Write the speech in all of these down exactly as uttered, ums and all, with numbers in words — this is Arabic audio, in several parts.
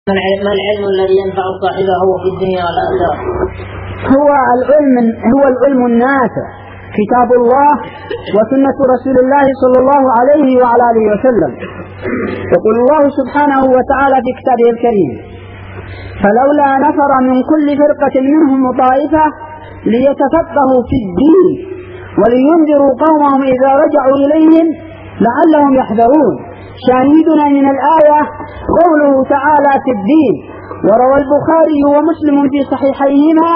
ما العلم الذي ينفع صاحبه في الدنيا والآخرة؟ هو العلم هو العلم النافع، كتاب الله وسنة رسول الله صلى الله عليه وعلى آله وسلم. يقول الله سبحانه وتعالى في كتابه الكريم: فلولا نفر من كل فرقة منهم طائفة ليتفقهوا في الدين ولينذروا قومهم إذا رجعوا إليهم لعلهم يحذرون. شاهدنا من الآية قوله تعالى في الدين. وروى البخاري ومسلم في صحيحيهما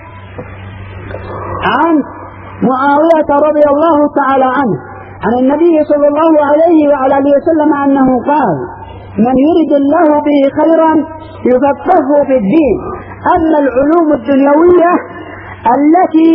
عن معاوية رضي الله تعالى عنه عن النبي صلى الله عليه وعلى آله وسلم أنه قال: من يرد الله به خيرا يفقهه في الدين. أما العلوم الدنيوية التي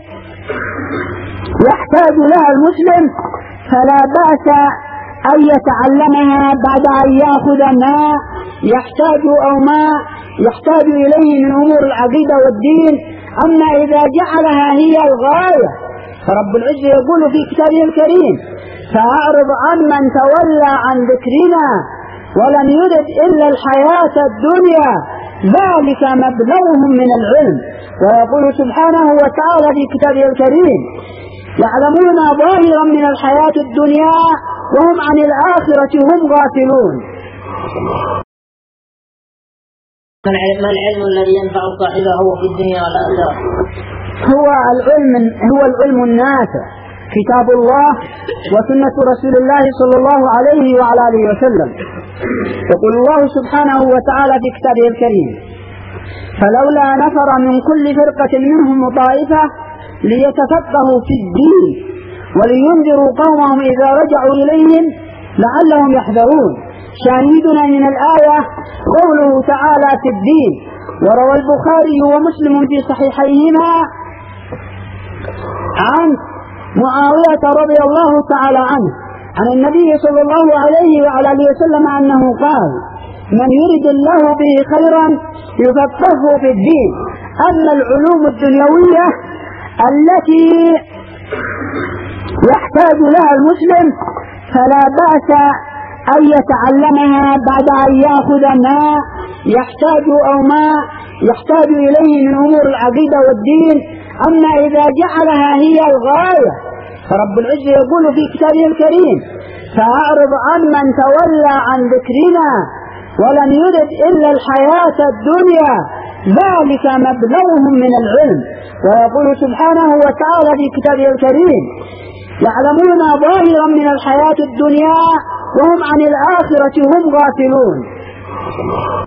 يحتاج لها المسلم فلا بأس أن يتعلمها بعد أن يأخذ ما يحتاج أو ما يحتاج إليه من أمور العقيدة والدين. أما إذا جعلها هي الغاية فرب العزة يقول في كتابه الكريم: فأعرض عن من تولى عن ذكرنا ولم يرد إلا الحياة الدنيا ذلك مبلغهم من العلم. ويقول سبحانه وتعالى في كتابه الكريم: يعلمون ظاهرا من الحياة الدنيا وهم عن الآخرة هم غافلون. ما العلم الذي ينفع صاحبه في الدنيا والآخرة؟ هو العلم هو العلم النافع، كتاب الله وسنة رسول الله صلى الله عليه وعلى آله وسلم. يقول الله سبحانه وتعالى في كتابه الكريم: فلولا نفر من كل فرقة منهم طائفة ليتفقهوا في الدين ولينذروا قومهم إذا رجعوا إليهم لعلهم يحذرون. شاهدنا من الآية قوله تعالى في الدين. وروى البخاري ومسلم في صحيحيهما عن معاوية رضي الله تعالى عنه عن النبي صلى الله عليه وعلى آله وسلم أنه قال: من يرد الله به خيرا يفقهه في الدين. أما العلوم الدنيوية التي يحتاج لها المسلم فلا بأس أن يتعلمها بعد أن يأخذ ما يحتاج أو ما يحتاج إليه من أمور العقيدة والدين. أما إذا جعلها هي الغاية فرب العزة يقول في كتابه الكريم: فأعرض عن من تولى عن ذكرنا ولم يرد إلا الحياة الدنيا ذلك مبلغهم من العلم. ويقول سبحانه وتعالى في كتابه الكريم: يعلمون ظاهرا من الحياة الدنيا وهم عن الآخرة هم غافلون.